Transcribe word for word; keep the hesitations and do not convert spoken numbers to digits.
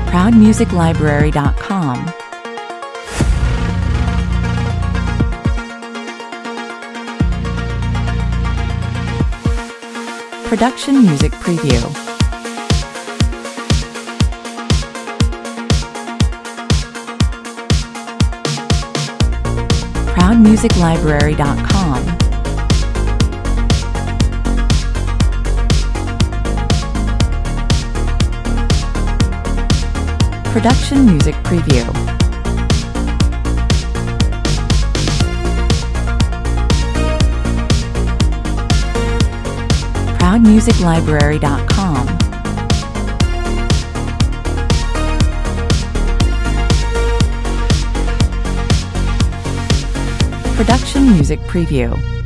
proud music library dot com, Production Music Preview, proud music library dot com, Production Music Preview, proud music library dot com, Production Music Preview.